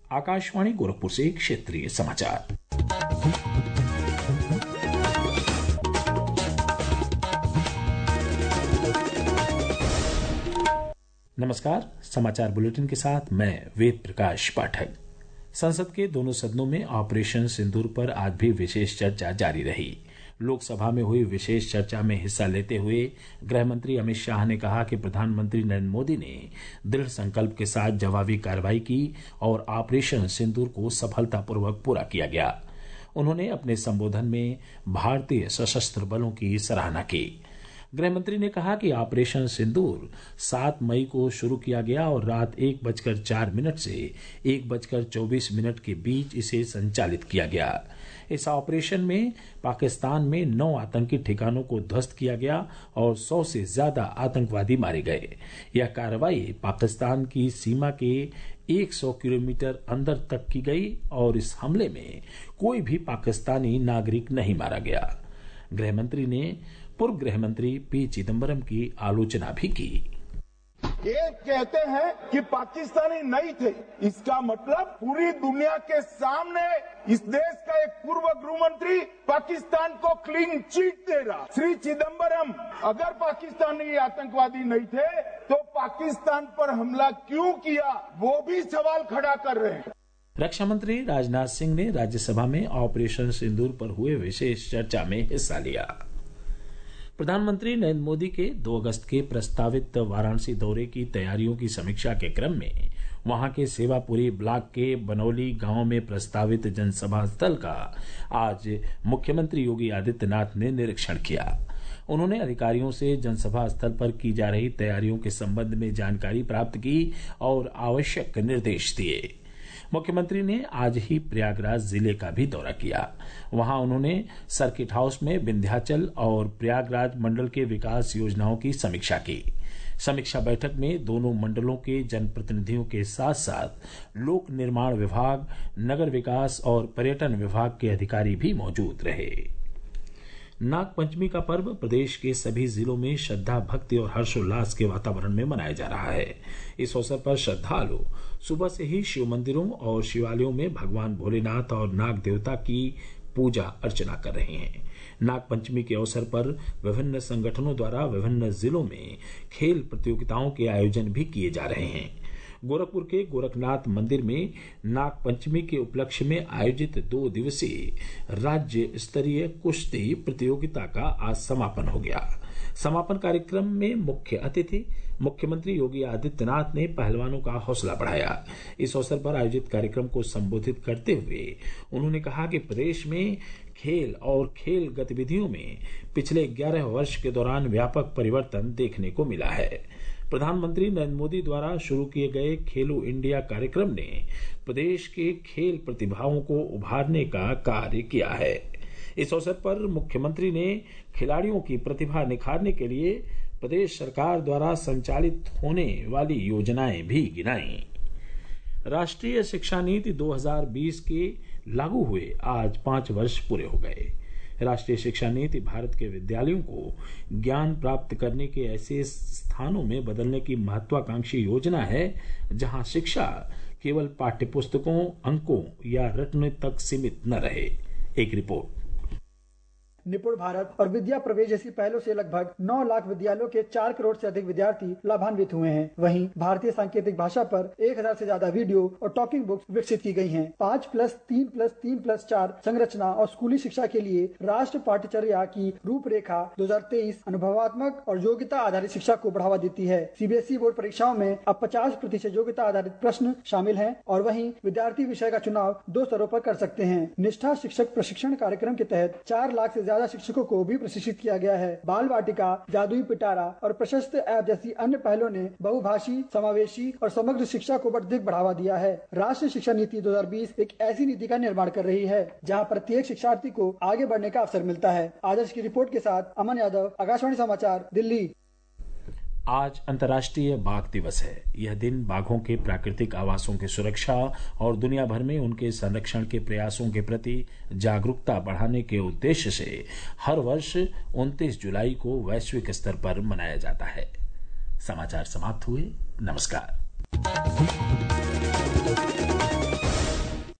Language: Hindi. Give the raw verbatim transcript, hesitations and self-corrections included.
आकाशवाणी गोरखपुर से क्षेत्रीय समाचार। नमस्कार, समाचार बुलेटिन के साथ मैं वेद प्रकाश पाठक। संसद के दोनों सदनों में ऑपरेशन सिंदूर पर आज भी विशेष चर्चा जारी रही। लोकसभा में हुई विशेष चर्चा में हिस्सा लेते हुए गृह मंत्री अमित शाह ने कहा कि प्रधानमंत्री नरेंद्र मोदी ने दृढ़ संकल्प के साथ जवाबी कार्रवाई की और ऑपरेशन सिंदूर को सफलतापूर्वक पूरा किया गया। उन्होंने अपने संबोधन में भारतीय सशस्त्र बलों की सराहना की। गृह मंत्री ने कहा कि ऑपरेशन सिंदूर सात मई को शुरू किया गया और रात एक बजकर चार मिनट से एक बजकर चौबीस मिनट के बीच इसे संचालित किया गया। इस ऑपरेशन में पाकिस्तान में नौ आतंकी ठिकानों को ध्वस्त किया गया और सौ से ज्यादा आतंकवादी मारे गए। यह कार्रवाई पाकिस्तान की सीमा के सौ किलोमीटर अंदर तक की गई और इस हमले में कोई भी पाकिस्तानी नागरिक नहीं मारा गया। गृह मंत्री ने पूर्व गृह मंत्री पी चिदम्बरम की आलोचना भी की। ये कहते हैं कि पाकिस्तानी नहीं थे, इसका मतलब पूरी दुनिया के सामने इस देश का एक पूर्व गृह मंत्री पाकिस्तान को क्लीन चिट दे रहा। श्री चिदम्बरम, अगर पाकिस्तानी आतंकवादी नहीं थे तो पाकिस्तान पर हमला क्यों किया, वो भी सवाल खड़ा कर रहे हैं। रक्षा मंत्री राजनाथ सिंह ने राज्यसभा में ऑपरेशन सिंदूर पर हुए विशेष चर्चा में हिस्सा लिया। प्रधानमंत्री नरेंद्र मोदी के दो अगस्त के प्रस्तावित वाराणसी दौरे की तैयारियों की समीक्षा के क्रम में वहां के सेवापुरी ब्लॉक के बनौली गांव में प्रस्तावित जनसभा स्थल का आज मुख्यमंत्री योगी आदित्यनाथ ने निरीक्षण किया। उन्होंने अधिकारियों से जनसभा स्थल पर की जा रही तैयारियों के संबंध में जानकारी प्राप्त की और आवश्यक निर्देश दिए। मुख्यमंत्री ने आज ही प्रयागराज जिले का भी दौरा किया। वहां उन्होंने सर्किट हाउस में विंध्याचल और प्रयागराज मंडल के विकास योजनाओं की समीक्षा की। समीक्षा बैठक में दोनों मंडलों के जनप्रतिनिधियों के साथ साथ लोक निर्माण विभाग, नगर विकास और पर्यटन विभाग के अधिकारी भी मौजूद रहे। नाग पंचमी का पर्व प्रदेश के सभी जिलों में श्रद्धा, भक्ति और हर्षोल्लास के वातावरण में मनाया जा रहा है। इस अवसर पर श्रद्धालु सुबह से ही शिव मंदिरों और शिवालयों में भगवान भोलेनाथ और नाग देवता की पूजा अर्चना कर रहे हैं। नाग पंचमी के अवसर पर विभिन्न संगठनों द्वारा विभिन्न जिलों में खेल प्रतियोगिताओं के आयोजन भी किए जा रहे हैं। गोरखपुर के गोरखनाथ मंदिर में नाग पंचमी के उपलक्ष्य में आयोजित दो दिवसीय राज्य स्तरीय कुश्ती प्रतियोगिता का आज समापन हो गया। समापन कार्यक्रम में मुख्य अतिथि मुख्यमंत्री योगी आदित्यनाथ ने पहलवानों का हौसला बढ़ाया। इस अवसर पर आयोजित कार्यक्रम को संबोधित करते हुए उन्होंने कहा कि प्रदेश में खेल और खेल गतिविधियों में पिछले ग्यारह वर्ष के दौरान व्यापक परिवर्तन देखने को मिला है। प्रधानमंत्री नरेंद्र मोदी द्वारा शुरू किए गए खेलो इंडिया कार्यक्रम ने प्रदेश के खेल प्रतिभाओं को उभारने का कार्य किया है। इस अवसर पर मुख्यमंत्री ने खिलाड़ियों की प्रतिभा निखारने के लिए प्रदेश सरकार द्वारा संचालित होने वाली योजनाएं भी गिनाई। राष्ट्रीय शिक्षा नीति दो हज़ार बीस के लागू हुए आज पांच वर्ष पूरे हो गए। राष्ट्रीय शिक्षा नीति भारत के विद्यालयों को ज्ञान प्राप्त करने के ऐसे स्थानों में बदलने की महत्वाकांक्षी योजना है जहां शिक्षा केवल पाठ्यपुस्तकों, अंकों या रटने तक सीमित न रहे। एक रिपोर्ट। निपुण भारत और विद्या प्रवेश जैसी पहलों से लगभग नौ लाख विद्यालयों के चार करोड़ से अधिक विद्यार्थी लाभान्वित हुए हैं। वहीं भारतीय सांकेतिक भाषा पर एक हजार से ज्यादा वीडियो और टॉकिंग बुक्स विकसित की गई हैं। पाँच प्लस तीन प्लस तीन प्लस चार संरचना और स्कूली शिक्षा के लिए राष्ट्र पाठ्यचर्या की रूपरेखा दो हजार तेईस अनुभवात्मक और योग्यता आधारित शिक्षा को बढ़ावा देती है। सीबीएसई बोर्ड परीक्षाओं में अब पचास प्रतिशत योग्यता आधारित प्रश्न शामिल है और वहीं विद्यार्थी विषय का चुनाव दो स्तरों पर कर सकते हैं। निष्ठा शिक्षक प्रशिक्षण कार्यक्रम के तहत चार लाख से शिक्षकों को भी प्रशिक्षित किया गया है। बाल वाटिका, जादुई पिटारा और प्रशस्त ऐप जैसी अन्य पहलों ने बहुभाषी, समावेशी और समग्र शिक्षा को अधिक बढ़ावा दिया है। राष्ट्रीय शिक्षा नीति दो हज़ार बीस एक ऐसी नीति का निर्माण कर रही है जहां प्रत्येक शिक्षार्थी को आगे बढ़ने का अवसर मिलता है। आदर्श की रिपोर्ट के साथ अमन यादव, आकाशवाणी समाचार, दिल्ली। आज अंतर्राष्ट्रीय बाघ दिवस है। यह दिन बाघों के प्राकृतिक आवासों की सुरक्षा और दुनिया भर में उनके संरक्षण के प्रयासों के प्रति जागरूकता बढ़ाने के उद्देश्य से हर वर्ष उनतीस जुलाई को वैश्विक स्तर पर मनाया जाता है। समाचार समाप्त हुए। नमस्कार।